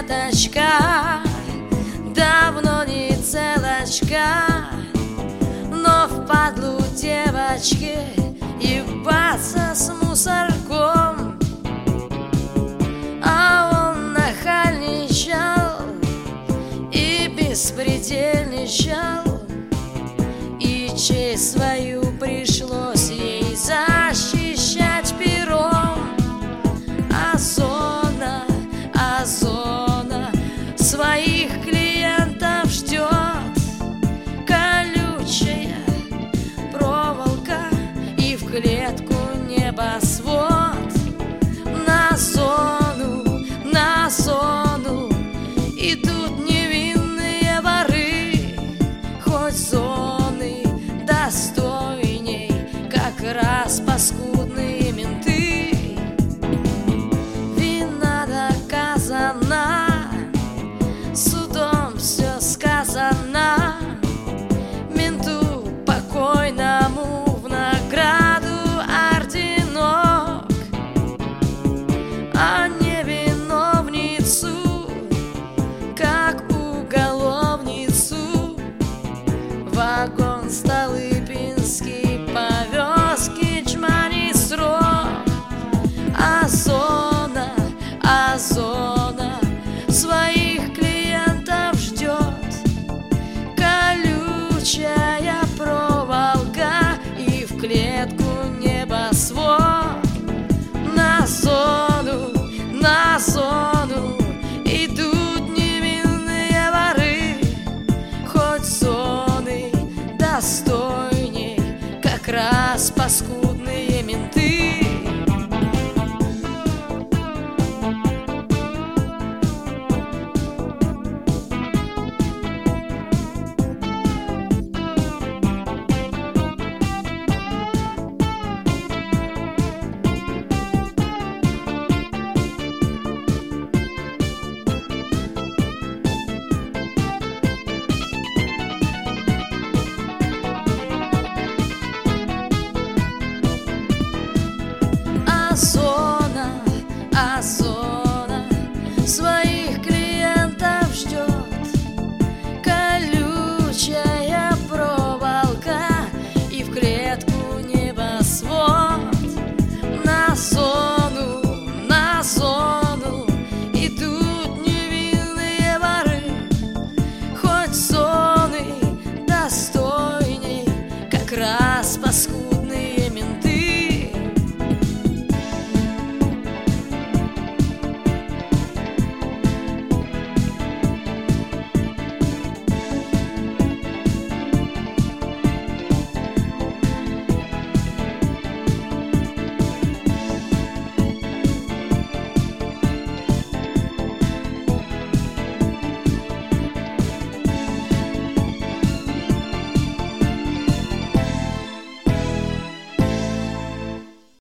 ленточка, давно не целочка, но впадлу девочке ебаться с мусорком. А он нахальничал и беспредельничал, и честь свою пришлось ей защищать пером. Озона своих клиентов ждет колючая проволока и в клетку небосвод. На зону идут невинные воры, хоть зоны достойней, как раз паскудные менты. Вина доказана, судом все сказано, менту покойному в награду орденок, а невиновницу, как уголовницу, вагон Столыпинский повез кичмани срок. Озона своих клиентов ждет колючая проволока и в клетку небосвод. На зону идут невинные воры, хоть зоны достойней, как раз паскуд.